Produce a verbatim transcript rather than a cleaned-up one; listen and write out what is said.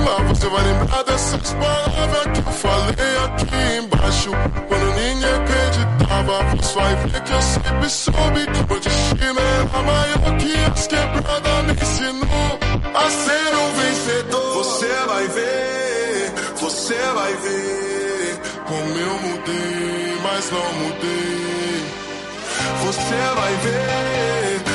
cima, você vai lembrar dessas palavras que eu falei aqui embaixo. Quando ninguém acreditava, você vai ver que eu sempre soube que o destino era maior que as quebradas me ensinou a ser um vencedor. Você vai ver, você vai ver como eu mudei, mas não mudei. Você vai ver,